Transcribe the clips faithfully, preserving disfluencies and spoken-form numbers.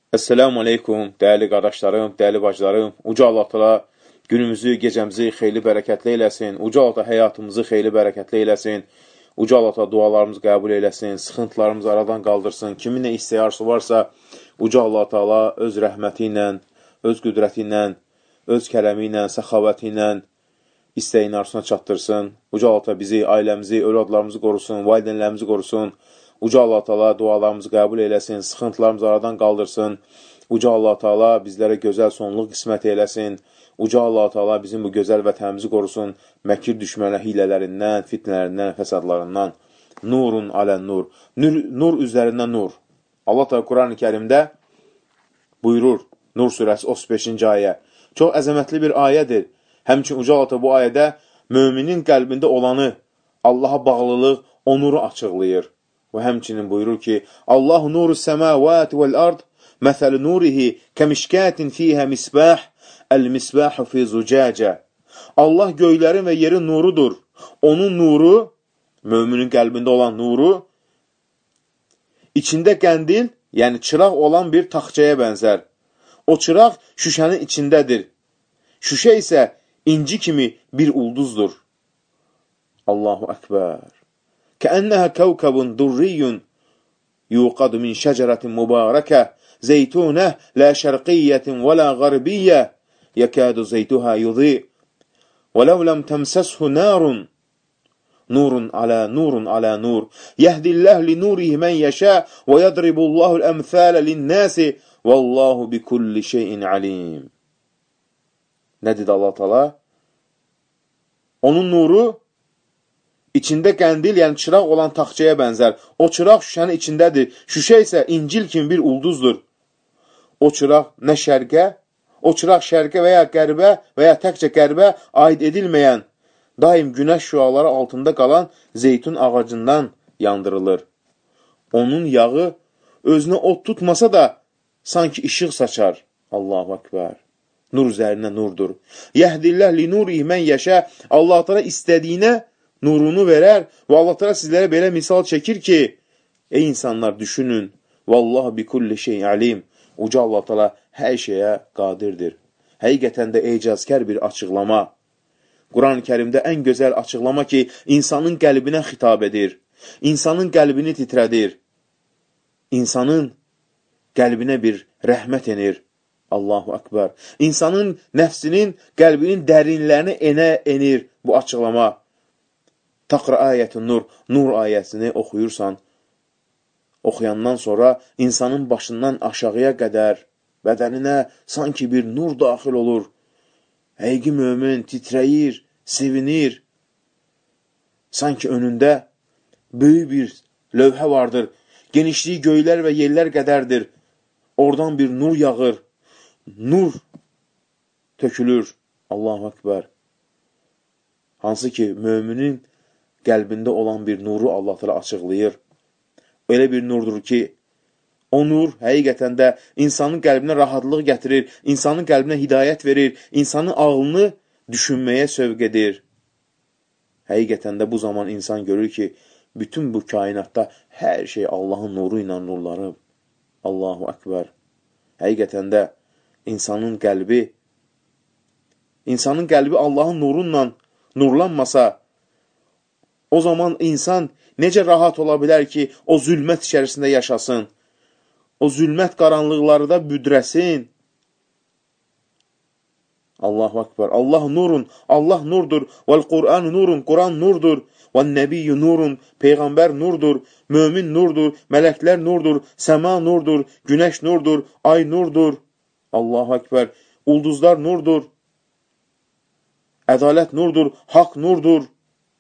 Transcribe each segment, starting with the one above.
Esselamu aleykum, dəyərli qardaşlarım, dəyərli bacılarım. Uca Allah Teala günümüzü, gecəmizi xeyli bərəkətli eləsin. Uca Allah Teala həyatımızı xeyli bərəkətli eləsin. Uca Allah Teala dualarımızı qəbul eləsin, sıxıntılarımızı aradan qaldırsın. Kimin nə istəyi arzusu varsa, Uca Allah Teala öz rəhməti ilə, öz qüdrəti ilə, öz kələmi ilə, səxavəti ilə istəyin arzusuna çatdırsın. Uca Allah Teala bizi, ailəmizi, övladlarımızı qorusun, valideynlərimizi qorusun. Uca Allah Teala dualarımızı qəbul eləsin, sıxıntılarımızı aradan qaldırsın. Uca Allah Teala bizlərə gözəl sonluq qismət eləsin. Uca Allah Teala bizim bu gözəl vətənimizi qorusun. Məkir düşmənə hilələrindən, fitnələrindən, fəsadlarından. Nurun alən nur. Nur, nur üzərindən nur. Allah Teala Quran-ı Kərimdə buyurur, Nur surəsi otuz beşinci ayə. Çox əzəmətli bir ayədir. Həmçin Uca Allah Teala bu ayədə müminin qəlbində olanı, Allaha bağlılıq, o nuru açıqlayır. Və həmçinin buyurur ki, Allahu nuru səməvət vəl-ard, məsəl nurihi kəmişkətin fiyhə misbəh, əl-misbəhu fi zucəcə. Allah göylərin və yerin nurudur. Onun nuru, müminin qəlbində olan nuru, içində qəndil, yəni çıraq olan bir taxçaya bənzər. O çıraq şüşənin içindədir. Şüşə isə inci kimi bir ulduzdur. Allahu Ekber. كأنها كوكب دري يوقد من شجرة مباركة زيتونة لا شرقية ولا غربية يكاد زيتها يضيء ولو لم تمسسه نار نور على نور على نور يهدي الله لنوره من يشاء ويضرب الله الأمثال للناس والله بكل شيء عليم. Ne dedi Allah Teala? Onun nuru İçində qəndil, yəni çıraq olan taxçaya bənzər. O çıraq şüşənin içindədir. Şüşə isə incil kimi bir ulduzdur. O çıraq nə şərqə, o çıraq şərqə və ya qərbə və ya təkcə qərbə aid edilməyən, daim günəş şüaları altında qalan zeytun ağacından yandırılır. Onun yağı özünə ot tutmasa da sanki işıq saçar. Allahu Ekber. Nur üzərinə nurdur. Yehdillah li nurihi men yeşə. Allah Teala istədiyinə nurunu verər və Allah Teala sizlərə belə misal çəkir ki, ey insanlar düşünün, vallahu bi kulli şeyin alim. Uca Allah Teala hər şeyə qadirdir. Həqiqətən də ecazkar bir açıqlama. Quran-ı Kərimdə ən gözəl açıqlama ki, insanın qəlbinə xitab edir. İnsanın qəlbini titrədir. İnsanın qəlbinə bir rəhmət enir. Allahu Ekber. İnsanın nəfsinin, qəlbinin dərinlərinə enə enir bu açıqlama. Taqra ayətun nur, nur ayəsini oxuyursan, oxuyandan sonra insanın başından aşağıya qədər bədəninə sanki bir nur daxil olur. Həqiqi mömin titrəyir, sevinir. Sanki önündə böyük bir lövhə vardır. Genişliyi göylər və yerlər qədərdir. Oradan bir nur yağır. Nur tökülür. Allahu Ekber. Hansı ki, müminin qəlbində olan bir nuru Allah Teala açıqlayır. Öyle bir nurdur ki, o nur həqiqətən də insanın qəlbinə rahatlıq gətirir, insanın qəlbinə hidayət verir, insanın ağlını düşünməyə sövq edir. Həqiqətən də bu zaman insan görür ki, bütün bu kainatda hər şey Allahın nuru ilə nurlanıb. Allahu Ekber. Həqiqətən də insanın qəlbi, insanın qəlbi Allahın nurunla nurlanmasa, o zaman insan necə rahat ola bilər ki, o zülmət içərisində yaşasın, o zülmət qaranlıqları da büdrəsin. Allahu Ekber. Allah nurun, Allah nurdur. Vəl-Qur'an nurun, Quran nurdur. Vəl-Nəbiyyü nurun, Peyğəmbər nurdur. Mömin nurdur, mələklər nurdur. Səma nurdur, günəş nurdur, ay nurdur. Allahu Ekber. Ulduzlar nurdur. Ədalət nurdur, haqq nurdur.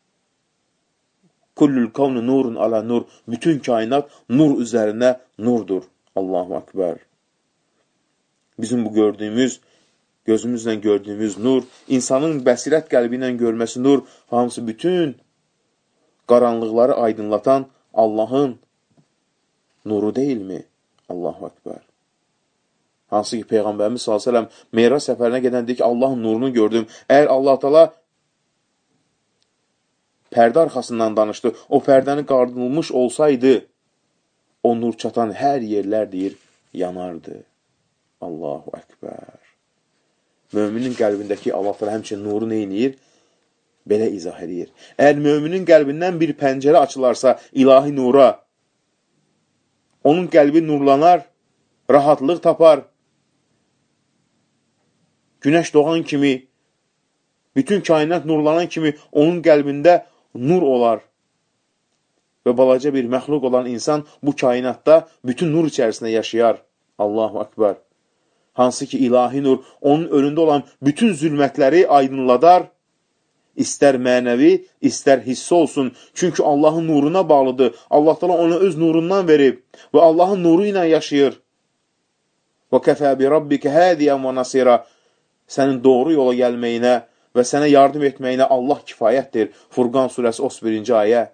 Kullul kavnu nurun ala nur. Bütün kainat nur üzərinə nurdur. Allahu Ekber. Bizim bu gördüyümüz, gözümüzlə gördüyümüz nur, insanın bəsirət qəlbi ilə görməsi nur, hamısı bütün qaranlıqları aydınlatan Allahın nuru deyilmi? Allahu Ekber. Hansı ki, Peyğəmbərimiz sallallahu əleyhi və səlləm Meyrac səfərinə gedəndə ki, Allahın nurunu gördüm. Əgər Allah Teala pərdə arxasından danışdı, o pərdəni qaldırılmış olsaydı, o nur çatan hər yerlər deyir, yanardı. Allahu Ekber. Müminin qəlbindəki Allah təala həmçinin nuru neynir? Belə izah edir. Əgər müminin qəlbindən bir pəncərə açılarsa ilahi nura, onun qəlbi nurlanar, rahatlıq tapar. Günəş doğan kimi, bütün kainat nurlanan kimi onun qəlbində nur olar. Və balaca bir məxluq olan insan bu kainatda bütün nur içərisində yaşayar. Allahu Ekber. Hansı ki ilahi nur onun önündə olan bütün zülmətləri aydınladar. İstər mənəvi, istər hissi olsun. Çünki Allahın nuruna bağlıdır. Allah təala ona öz nurundan verib və Allahın nuru ilə yaşayır. Və kəfə bi rabbikə hadiyan və nasira. Sənin doğru yola gəlməyinə və sənə yardım etməyinə Allah kifayətdir. Furqan surəsi otuz birinci ayə.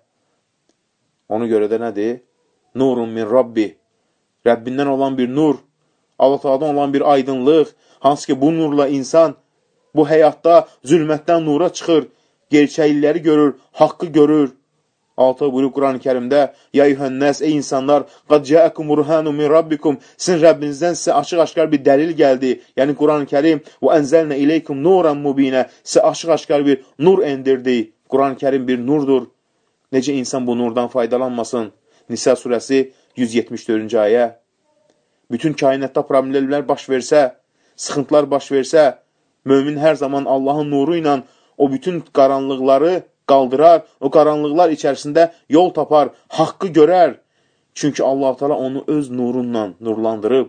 Ona görə də nədir? Nurun min Rabbi. Rəbbindən olan bir nur, Allah Taala'dan olan bir aydınlıq, hansı ki bu nurla insan bu həyatda zülmətdən nura çıxır, gerçəklikləri görür, haqqı görür. Altı buyurur Quran-ı Kərimdə: "Ya eyyuhən-nas, ey insanlar, qad ca'akum burhanun min rabbikum." Sizin Rəbbinizdən sizə açıq-aşkar bir dəlil gəldi. Yəni Quran-ı Kərim: "Və enzelna ileykum nuran mubina." Sizə açıq-aşkar bir nur endirdi. Quran-ı Kərim bir nurdur. Necə insan bu nurdan faydalanmasın? Nisa surəsi yüz yetmiş dördüncü ayə. Bütün kainatda problemlər baş versə, sıxıntılar baş versə, mömin hər zaman Allahın nuru ilə o bütün qaranlıqları qaldırar, o qaranlıqlar içərisində yol tapar, haqqı görər. Çünki Allah Teala onu öz nurunla nurlandırıb.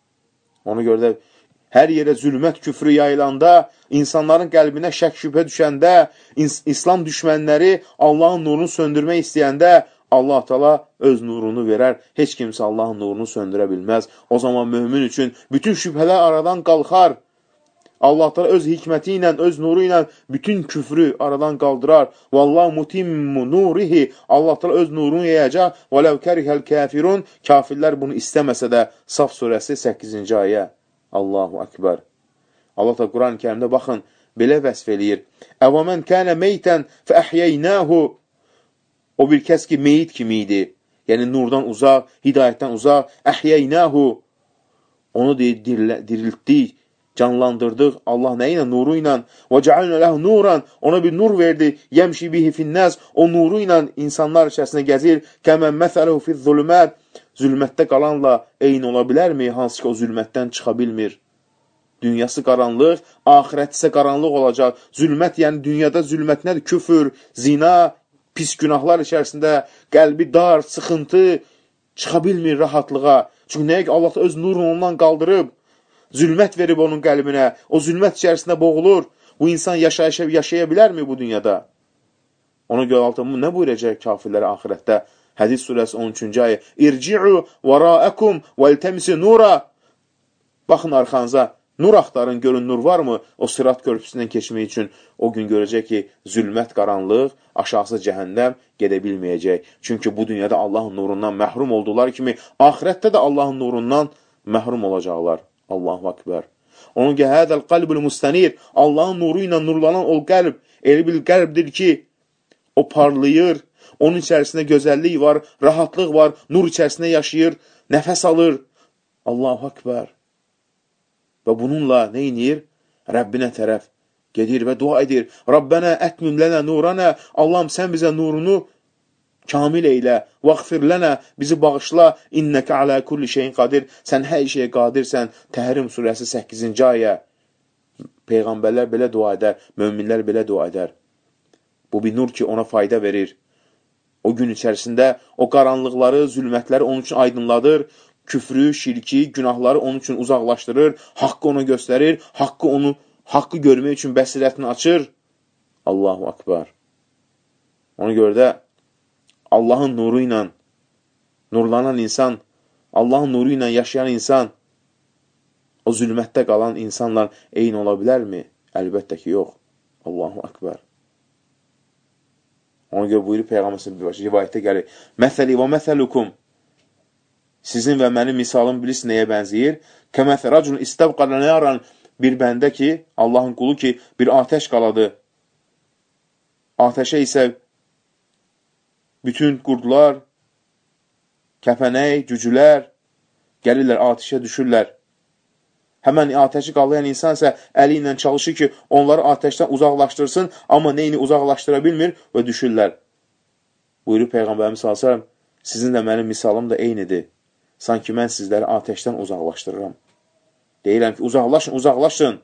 Ona görə də hər yerə zülmət küfrü yayılanda, insanların qəlbinə şək şübhə düşəndə, İslam düşmənləri Allahın nurunu söndürmək istəyəndə, Allah Teala öz nurunu verər. Heç kimsə Allahın nurunu söndürə bilməz. O zaman mömin üçün bütün şübhələr aradan qalxar. Allah Teala öz hikməti ilə, öz nuru ilə bütün küfrü aradan qaldırar. Vallahu mutimmu nurihi. Allah Teala öz nurunu yayacaq. Və ləv kərihəl kafirun. Kafirlər bunu istəməsə də Saf surəsi səkkizinci ayə. Allahu Ekber. Allah Teala Quran-ı Kərimdə baxın, belə vəsf eləyir. Əvəmən kənə meytən fə əhyəynəhu. O bir kəs ki, meyit kimi idi. Yəni, nurdan uzaq, hidayətdən uzaq. Əhyəynəhu. Onu diriltdik, canlandırdıq. Allah nə ilə? Nuru ilə. Və cəalnə ləhu nuran. Ona bir nur verdi. Yəmşi bihi finnəz. O nuru ilə insanlar içərisində gəzir. Kəmən məsələhu fiz zulümət. Zülmətdə qalanla eyni ola bilərmi? Hansı ki, o zülmətdən çıxa bilmir. Dünyası qaranlıq, ahirət isə qaranlıq olacaq. Zülmət, yəni dünyada zülmət nədir? Küfür, zina, pis günahlar içərisində qəlbi dar, sıxıntı, çıxa bilmir rahatlığa. Çünki nəyə ki, Allah öz nurunu ondan qaldırıb, zülmət verib onun qəlbinə, o zülmət içərisində boğulur. Bu insan yaşaya, yaşaya bilərmi bu dünyada? Ona görə altımı nə buyuracaq kafirlərə ahirətdə? Hədis surəsi on üçüncü ayə. İrci'u vərəəkum vəltəmisi nura. Baxın arxanıza. Nur axtarın, görün nur varmı? O sırat körpüsündən keçmək üçün o gün görəcək ki, zülmət, qaranlıq, aşağısı cəhənnəm gedə bilməyəcək. Çünki bu dünyada Allahın nurundan məhrum oldular kimi, ahirətdə də Allahın nurundan məhrum olacaqlar. Allahu Ekber. Onun ki, hədəl qalbül müstənir, Allahın nuru ilə nurlanan o qəlb, elə bir qəlbdir ki, o parlayır, onun içərisində gözəllik var, rahatlıq var, nur içərisində yaşayır, nəfəs alır. Allahu Ekber. Və bununla nə inir? Rəbbinə tərəf gedir və dua edir. Rabbənə ətmim lənə nurənə. Allahım, sən bizə nurunu kamil eylə. Vəğfir lənə, bizi bağışla. İnnəkə alə kulli şeyin qadir. Sən hər şeyə qadirsən. Təhrim surəsi səkkizinci ayə. Peyğəmbərlər belə dua edər. Möminlər belə dua edər. Bu bir nur ki, ona fayda verir. O gün içərisində o qaranlıqları, zülmətləri onun üçün aydınladır. Küfrü, şirki, günahları onun üçün uzaqlaşdırır, haqqı ona göstərir, haqqı onu, haqqı görmək üçün bəsirətini açır. Allahu Ekber. Ona görə də Allahın nuru ilə nurlanan insan, Allahın nuru ilə yaşayan insan, o zülmətdə qalan insanlar eyni ola bilərmi? Əlbəttə ki, yox. Allahu Ekber. Ona görə buyurur Peyğəmbər rivayətdə gəlir. Məsəli və məsəlukum. Sizin və mənim misalım bilirsiniz nəyə bənzəyir? Kəməsə racun istəvqələ nəran, bir bəndə ki, Allahın qulu ki, bir atəş qaladı. Atəşə isə bütün qurdlar, kəpənək, cücülər gəlirlər, atəşə düşürlər. Həmən atəşi qalayan insan isə əli ilə çalışır ki, onları atəşdən uzaqlaşdırsın, amma neyini uzaqlaşdıra bilmir və düşürlər. Buyurur Peyğəmbərimiz sallallahu əleyhi və səlləm, sizin də mənim misalım da eynidir. Sanki mən sizləri atəşdən uzaqlaşdırıram. Deyirəm ki, uzaqlaşın, uzaqlaşın.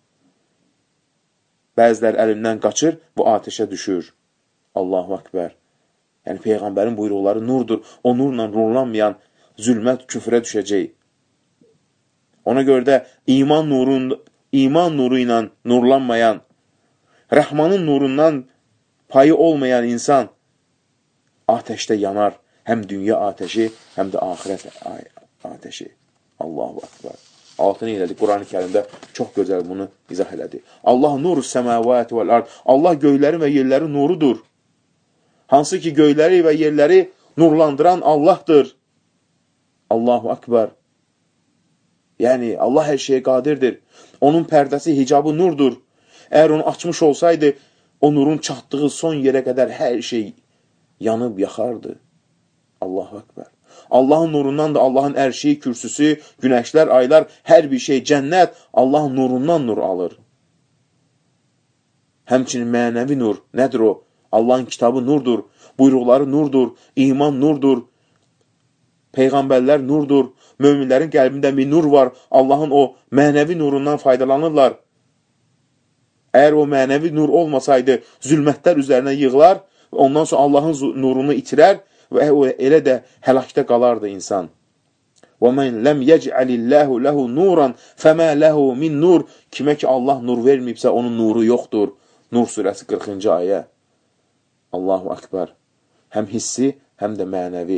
Bəziləri əlimdən qaçır, bu atəşə düşür. Allahu Akbar. Yəni, Peyğəmbərin buyruqları nurdur. O nurla nurlanmayan zülmət küfrə düşəcək. Ona görə də iman, nurun, iman nuru ilə nurlanmayan, Rəhmanın nurundan payı olmayan insan atəşdə yanar. Həm dünya atəşi, həm də axirət atəşi. Allahu Akbar. Altını elədi. Quran-ı Kərimdə çox gözəl bunu izah elədi. Allah nuru səməvəti vəl-ard. Allah göylərin və yerlərin nurudur. Hansı ki, göyləri və yerləri nurlandıran Allahdır. Allahu Akbar. Yəni, Allah hər şeyə qadirdir. Onun pərdəsi, hicabı nurdur. Əgər onu açmış olsaydı, o nurun çatdığı son yerə qədər hər şey yanıb yaxardı. Allahu Akbar. Allahın nurundan da Allahın ərşi, kürsüsü, günəşlər, aylar, hər bir şey, cənnət Allahın nurundan nur alır. Həmçinin mənəvi nur, nədir o? Allahın kitabı nurdur, buyruqları nurdur, iman nurdur, Peyğəmbərlər nurdur, möminlərin qəlbində bir nur var, Allahın o mənəvi nurundan faydalanırlar. Əgər o mənəvi nur olmasaydı, zülmətlər üzərinə yığılar, ondan sonra Allahın nurunu itirər və elə də həlakdə qalardı insan. وَمَنْ لَمْ يَجْعَلِ اللّٰهُ لَهُ نُورًا فَمَا لَهُ مِنْ نُورٍ Kimə ki Allah nur verməyibsə, onun nuru yoxdur. Nur surəsi qırxıncı ayə. Allahu Akbar. Həm hissi, həm də mənəvi.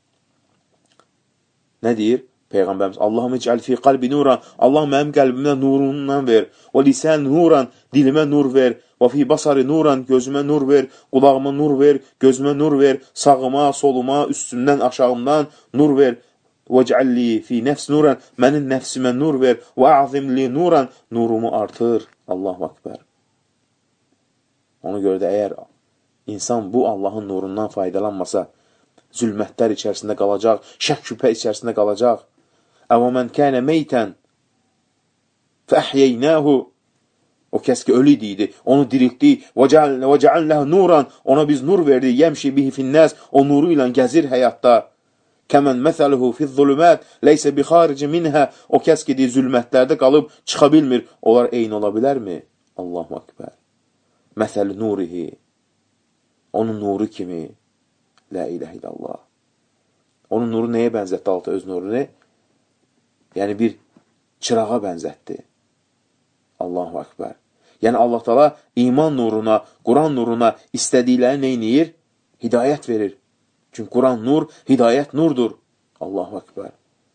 Nə deyir? Peyğəmbərimiz, Allahümə icəl fi qalbi nuran, Allah mənim qəlbimə nurundan ver, və lisən nuran, dilimə nur ver, və fi basari nuran, gözümə nur ver, qulağıma nur ver, gözümə nur ver, sağıma, soluma, üstümdən, aşağımdan nur ver, və cəlli fi nəfs nuran, mənim nəfsimə nur ver, və əzimli nuran, nurumu artır. Allahu Akbar. Ona görə də əgər insan bu Allahın nurundan faydalanmasa, zülmətlər içərisində qalacaq, şək şübhə içərisində qalacaq. Əvə mən kənə meytən fəəhyəynəhu O kəs ki ölü idi, onu diriltdi. Və cəalləhu nuran, ona biz nur verdi. Yəmşi bihi finnəs, o nuru ilə gəzir həyatda. Kəmən məsəluhu fiz-zulümət, leysə bi xarici minhə, o kəs ki zülmətlərdə qalıb çıxa bilmir. Onlar eyni ola bilərmi? Allahu Akbar. Məsəl nurihi, onun nuru kimi. La ilahe illallah. Onun nuru nəyə bənzətdi altı öz nurunu? Yəni bir çırağa bənzətdi. Allahu Akbar. Yəni Allah Teala iman nuruna, Quran nuruna istədikləri neyniyir? Hidayət verir. Çünki Quran nur, hidayət nurdur. Allahu Akbar.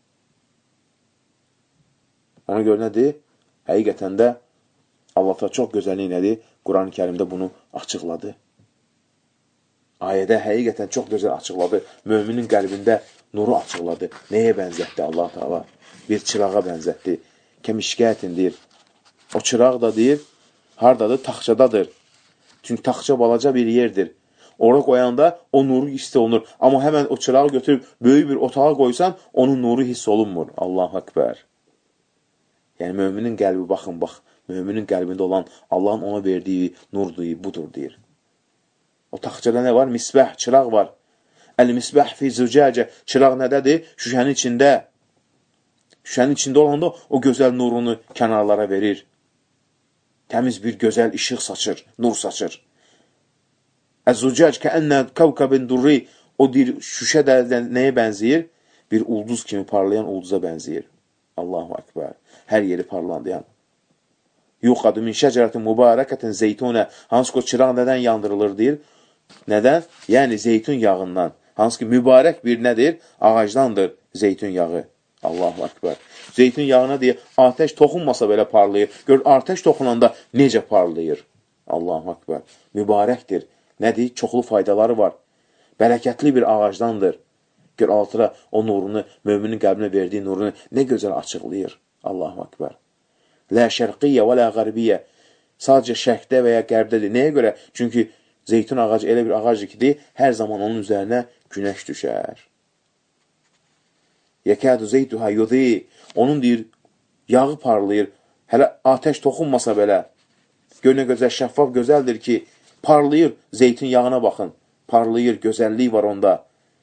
Ona görə nədir? Həqiqətən də Allah Teala çox gözəlliyi nədir? Quran-ı Kərimdə bunu açıqladı. Ayədə həqiqətən çox gözəl açıqladı. Möminin qəlbində nuru açıqladı. Nəyə bənzətdi Allah Teala? Bir çırağa bənzətdi. Kəmişkətindir. O çıraq da deyir, haradadır? Taxçadadır. Çünki taxça balaca bir yerdir. Ora qoyanda o nuru hiss olunur. Amma həmən o çırağı götürüb böyük bir otağa qoysan, onun nuru hiss olunmur. Allahu Akbar. Yəni, müminin qəlbi, baxın, bax, müminin qəlbində olan Allahın ona verdiyi nurdur, budur, deyir. O taxçada nə var? Misbəh, çıraq var. Əl-misbəh fi zücəcə. Çıraq nədədir? Şüşənin içində. Şüşənin içində olanda o gözəl nurunu kənarlara verir. Təmiz bir gözəl işıq saçır, nur saçır. Əz-zücəc kəənnə kəvkəbin durri. O deyir, şüşə də nəyə bənzəyir? Bir ulduz kimi parlayan ulduza bənzəyir. Allahu Akbar. Hər yeri parlandayan. Yuqadı min şəcərətin mübarəkətin zeytunə. Hansı ki, o çıraq nədən yandırılır, deyir? Nədən? Yəni, zeytun yağından. Hansı ki, mübarək bir nədir? Ağacdandır zeytun yağı. Allahu Akbar. Zeytun yağına deyir, atəş toxunmasa belə parlayır. Gör, atəş toxunanda necə parlayır? Allahu Akbar. Mübarəkdir. Nədir? Çoxlu faydaları var. Bərəkətli bir ağacdandır. Gör, altıra o nurunu, müminin qəlbinə verdiyi nurunu nə gözəl açıqlayır. Allahu Akbar. Lə şərqiyyə və lə qəribiyyə. Sadəcə şərqdə və ya qərbdədir. Nəyə görə? Çünki zeytun ağacı elə bir ağacdır ki, hər zaman onun üzərinə günəş düşər. Yəkədu zeytuhə yudhi. Onun deyir, yağı parlayır. Hələ atəş toxunmasa belə, gör nə gözəl, şəffaf gözəldir ki, parlayır, zeytin yağına baxın, parlayır, gözəllik var onda.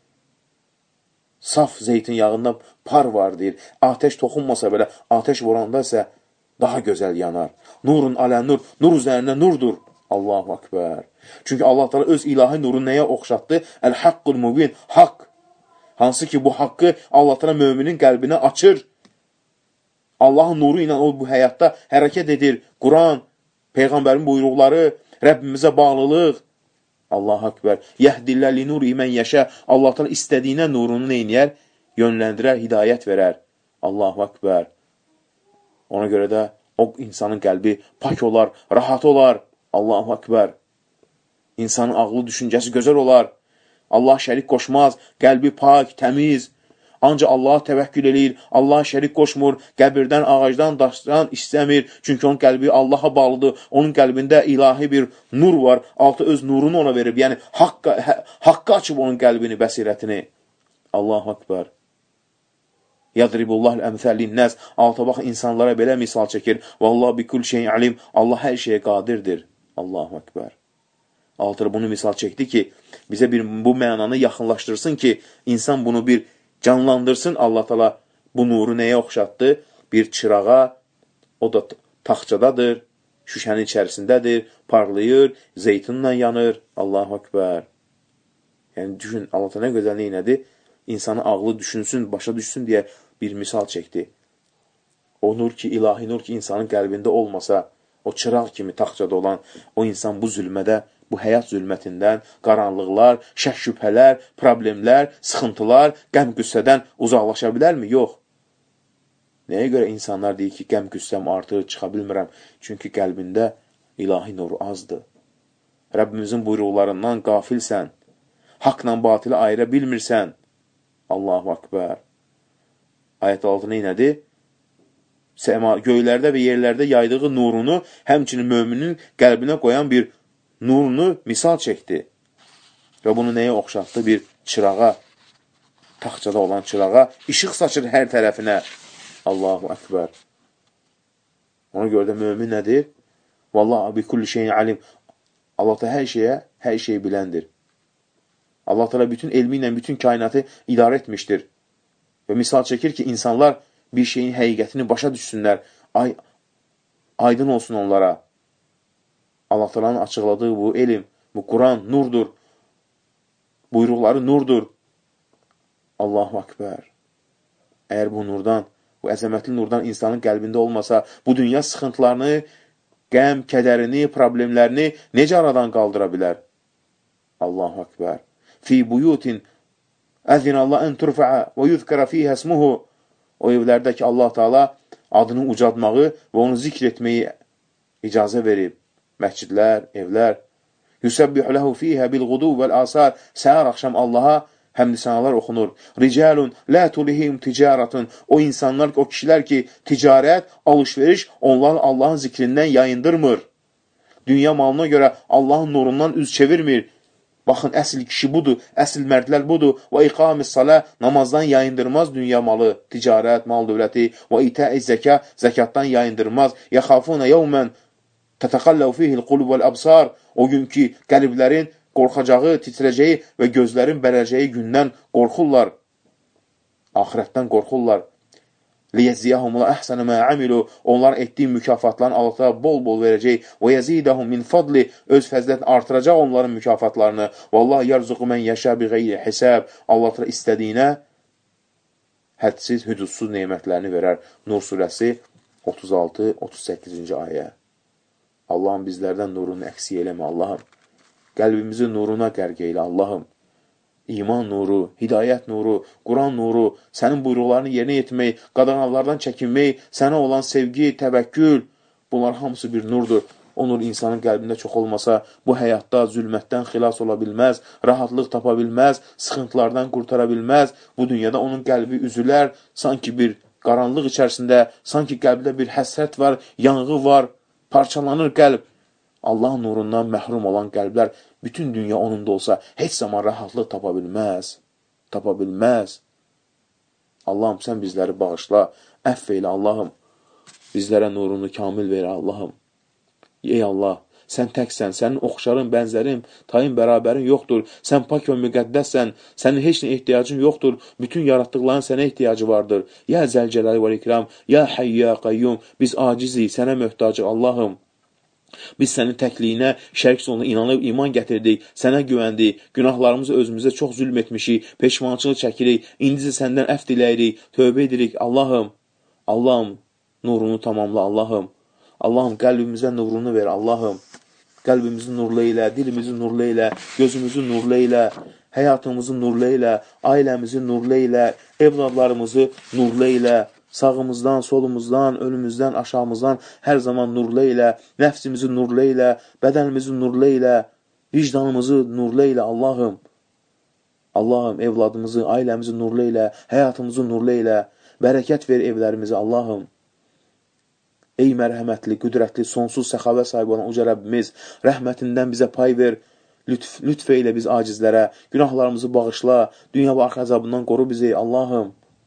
Saf zeytin yağında par var deyir. Atəş toxunmasa belə, atəş vuranda isə daha gözəl yanar. Nurun alə nur, nur üzərində nurdur. Allahu Akbar. Çünki Allah Teala öz ilahi nuru nəyə oxşatdı? Əl-haqqul mubin, haqq. Hansı ki, bu haqqı Allah Teala möminin qəlbinə açır. Allahın nuru ilə o bu həyatda hərəkət edir. Quran, Peyğəmbərin buyruqları, Rəbbimizə bağlılıq. Allahu Akbar. Yehdillə li nuri mən yəşə. Allah Teala istədiyinə nurunu neyniyər? Yönləndirər, hidayət verər. Allahu Akbar. Ona görə də o insanın qəlbi pak olar, rahat olar. Allahu Akbar. İnsanın ağlı, düşüncəsi gözəl olar. Allah şərik qoşmaz, qəlbi pak, təmiz. Ancaq Allaha təvəkkül edir, Allaha şərik qoşmur, qəbirdən, ağacdan, daşdan istəmir. Çünki onun qəlbi Allaha bağlıdır. Onun qəlbində ilahi bir nur var. Altı öz nurunu ona verib. Yəni, haqqa, hə, haqqa açıb onun qəlbini, bəsirətini. Allahu Akbar. Yadribullah əmthəlin nəs. Alta bax, insanlara belə misal çəkir. Vallahi bi kul şeyin alim. Allah hər şeyə qadirdir. Allahu Akbar. Altıra bunu misal çəkdi ki, bizə bir bu mənanı yaxınlaşdırsın ki, insan bunu bir canlandırsın. Allah Teala bu nuru nəyə oxşatdı? Bir çırağa, o da taxçadadır, şüşənin içərisindədir, parlayır, zeytinlə yanır. Allahu Akbar. Yəni, düşün, Allah Teala nə gözəl neynədir? İnsanı ağlı düşünsün, başa düşsün deyə bir misal çəkdi. O nur ki, ilahi nur ki, insanın qəlbində olmasa, o çıraq kimi taxçada olan, o insan bu zülmədə, bu həyat zülmətindən, qaranlıqlar, şək şübhələr, problemlər, sıxıntılar, qəm-qüssədən uzaqlaşa bilərmi? Yox. Nəyə görə insanlar deyir ki, qəm-qüssəm artır, çıxa bilmirəm? Çünki qəlbində ilahi nuru azdır. Rəbbimizin buyruqlarından qafilsən, haqla batılı ayıra bilmirsən. Allahu Akbar. Ayət altı neynədir? Səma, göylərdə və yerlərdə yaydığı nurunu həmçinin möminin qəlbinə qoyan bir nurunu misal çəkdi. Və bunu nəyə oxşatdı? Bir çırağa, taxçada olan çırağa, işıq saçır hər tərəfinə. Allahu Akbar. Ona görə də mömin nədir? Vallahi bi kulli şeyin alim. Allah da hər şeyə, hər şeyi biləndir. Allah Teala bütün elmi ilə bütün kainatı idarə etmişdir. Və misal çəkir ki, insanlar bir şeyin həqiqətini başa düşsünlər. Ay, aydın olsun onlara. Allah Teala'nın açıqladığı bu elm, bu Quran nurdur. Buyruqları nurdur. Allahu Akbar. Əgər bu nurdan, bu əzəmətli nurdan insanın qəlbində olmasa, bu dünya sıxıntılarını, qəm, kədərini, problemlərini necə aradan qaldıra bilər? Allahu Akbar. Fi buyutin əzinəllah ən turfəə və yuzkərə fiyhə ismuhu. O evlərdə ki, Allah Teala adını ucadmağı və onu zikr etməyi icazə verib. Məscidlər, evlər. Yusəbbihü ləhu fiyhə bil-qudu vəl-asar. Səhər axşam Allaha həmd sənalar oxunur. Ricalun la tulihim ticaratun. O insanlar, o kişilər ki, ticarət, alış-veriş onları Allahın zikrindən yayındırmır. Dünya malına görə Allahın nurundan üz çevirmir. Baxın, əsl kişi budur, əsl mərdlər budur. Və iqamis salə, namazdan yayındırmaz dünya malı, ticarət, mal dövləti. Və itəiz zəkə, zəkatdan yayındırmaz. Yəxafuna yevmən tətəqəlləv fihil qulub vəl-əbsar. O gün ki, qəliblərin qorxacağı, titrəcəyi və gözlərin bərəcəyi gündən qorxurlar. Ahirətdən qorxurlar. Liyəzziyəhumla əhsənə mə əmilu. Onlar etdiyi mükafatların altına bol-bol verəcək. Və yəzidəhum min fadli. Öz fəzilətini artıracaq onların mükafatlarını. Vallahi yarzuqu mən yəşə bi qeyri hesab. Allah təala istədiyinə hədsiz, hüdudsuz nemətlərini verər. Nur surəsi otuz altı otuz səkkizinci ayə. Allahım bizlərdən nurunu əksik eləmə, Allahım. Qəlbimizi nuruna qərq eylə, Allahım. İman nuru, hidayət nuru, Quran nuru, sənin buyruqlarını yerinə yetmək, qadağanlardan çəkinmək, sənə olan sevgi, təvəkkül, bunlar hamısı bir nurdur. O nur insanın qəlbində çox olmasa, bu həyatda zülmətdən xilas ola bilməz, rahatlıq tapa bilməz, sıxıntılardan qurtara bilməz. Bu dünyada onun qəlbi üzülər, sanki bir qaranlıq içərisində, sanki qəlbdə bir həsrət var, yanğı var, parçalanır qəlb. Allah nurundan məhrum olan qəlblər, bütün dünya onunda olsa, heç zaman rahatlıq tapa bilməz, tapa bilməz. Allahım, sən bizləri bağışla, əff eylə Allahım. bizlərə nurunu kamil ver Allahım. Ey Allah, sən təksən, sənin oxşarın, bənzərin, tayın, bərabərin yoxdur. Sən pak və müqəddəssən, sənin heç nə ehtiyacın yoxdur. Bütün yaratdıqların sənə ehtiyacı vardır. Ya Zəlcəlalə və İkram, ya Hayy, ya Qayyum, biz acizik, sənə möhtacıq Allahım. Biz sənin təkliyinə, şərik sonuna inanıb, iman gətirdik, sənə güvəndik, günahlarımızı özümüzə çox zülm etmişik, peşmançılıq çəkirik, indisə səndən əfv diləyirik, tövbə edirik, Allahım, Allahım, nurunu tamamla, Allahım, Allahım, qəlbimizə nurunu ver, Allahım, qəlbimizi nurlu elə, dilimizi nurlu elə, gözümüzü nurlu elə, həyatımızı nurlu elə, ailəmizi nurlu elə, evladlarımızı nurlu elə, sağımızdan, solumuzdan, önümüzdən, aşağımızdan hər zaman nurlu elə, nəfsimizi nurlu elə, bədənimizi nurlu elə, vicdanımızı nurlu elə, Allahım. Allahım, evladımızı, ailəmizi nurlu elə, həyatımızı nurlu elə, bərəkət ver evlərimizi, Allahım. Ey mərhəmətli, qüdrətli, sonsuz səxavət sahibi olan uca Rəbbimiz, rəhmətindən bizə pay ver, lütf, lütf eylə biz acizlərə, günahlarımızı bağışla, dünya və arxa əzabından qoru bizi, Allahım.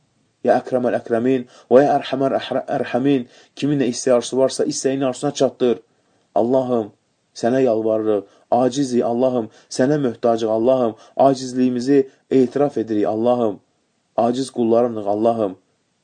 Ya əkrəməl əkrəmin və ya ərhəmər ərhəmin, kimin nə istəyi arzusu varsa, istəyinin arzusuna çatdır. Allahım, sənə yalvarırıq, acizi, Allahım, sənə möhtacıq, Allahım, acizliyimizi etiraf edirik, Allahım, aciz qullarımdıq, Allahım.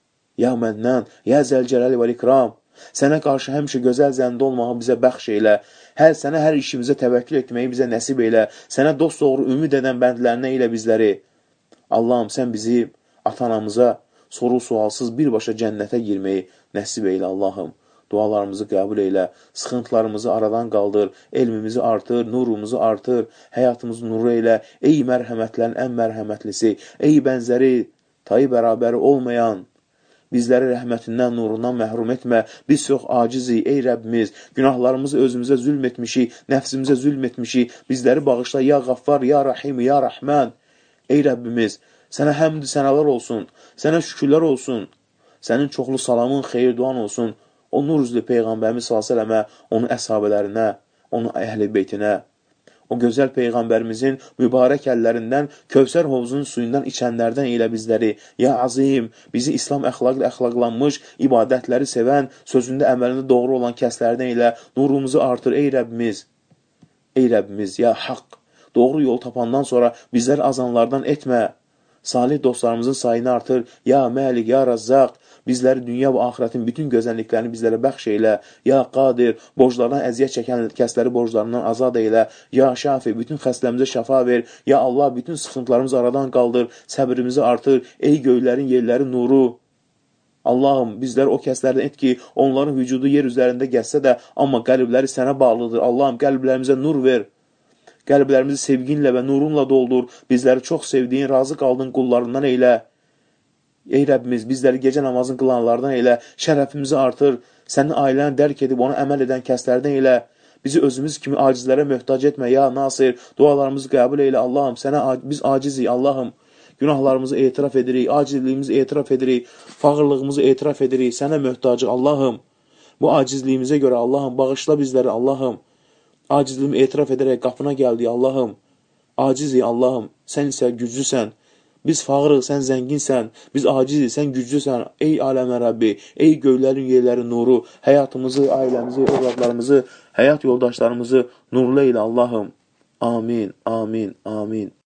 Ya məndən, ya Zəlcəlalə və İkram, sənə qarşı həmişə gözəl zəndə olmağı bizə bəxş eylə, hər, sənə hər işimizə təvəkkül etməyi bizə nəsib eylə, sənə dost doğru ümid edən bəndlərinə eylə bizləri. Allahım, sən bizi atanamıza soru-sualsız birbaşa cənnətə girməyi nəsib eylə, Allahım. Dualarımızı qəbul eylə, sıxıntılarımızı aradan qaldır, elmimizi artır, nurumuzu artır, həyatımızı nuru eylə, ey mərhəmətlərin ən mərhəmətlisi, ey bənzəri, tayı bərabəri olmayan, bizləri rəhmətindən, nurundan məhrum etmə. Biz çox acizik, ey Rəbbimiz. Günahlarımızı özümüzə zülm etmişik, nəfsimizə zülm etmişik. Bizləri bağışla, ya Qaffar, ya Rahim, ya Rəhmən. Ey Rəbbimiz, sənə həmd sənalar olsun, sənə şükürlər olsun. Sənin çoxlu salamın, xeyir duan olsun. O nur üzlü Peyğəmbərimiz sallallahu əleyhi və səlləm, onun əshabələrinə, onun əhl-i beytinə. O gözəl Peyğəmbərimizin mübarək əllərindən, Kövsər hovuzunun suyundan içənlərdən elə bizləri. Ya Azim, bizi İslam əxlaqlı əxlaqlanmış, ibadətləri sevən, sözündə əməlində doğru olan kəslərdən elə nurumuzu artır, ey Rəbbimiz. Ey Rəbbimiz, ya Haqq, doğru yol tapandan sonra bizlər azanlardan etmə. Salih dostlarımızın sayını artır, ya Məlik, ya Razzaq. Bizləri dünya və axirətin bütün gözəlliklərini bizlərə bəxş eylə. Ya Qadir, borclardan əziyyət çəkən kəsləri borclarından azad eylə. Ya Şafi, bütün xəstəmizə şəfa ver. Ya Allah, bütün sıxıntılarımızı aradan qaldır, səbrimizi artır. Ey göylərin, yerlərin nuru. Allahım, bizləri o kəslərdən et ki, onların vücudu yer üzərində gəzsə də, amma qəlbləri sənə bağlıdır. Allahım, qəlblərimizə nur ver. Qəlblərimizi sevginlə və nurunla doldur. Bizləri çox sevdiyin, razı qaldığın qullarından eylə. Ey Rəbbimiz, bizləri gecə namazın qılanlardan elə, şərəfimizi artır, sənin ailəni dərk edib ona əməl edən kəslərdən elə, bizi özümüz kimi acizlərə möhtac etmə, ya Nasir, dualarımızı qəbul eylə, Allahım, sənə biz acizik, Allahım, günahlarımızı etiraf edirik, acizliyimizi etiraf edirik, fağırlığımızı etiraf edirik, sənə möhtacıq, Allahım, bu acizliyimizə görə, Allahım, bağışla bizləri, Allahım, acizliyimi etiraf edərək qapına gəldik, Allahım, acizik, Allahım, sən isə güclüsən, biz fağırıq, sən zənginsən, biz acizik, sən güclüsən, ey aləmə Rəbbi, ey göylərin, yerlərin nuru, həyatımızı, ailəmizi, evladlarımızı, həyat yoldaşlarımızı nurlu eylə Allahım. Amin, amin, amin.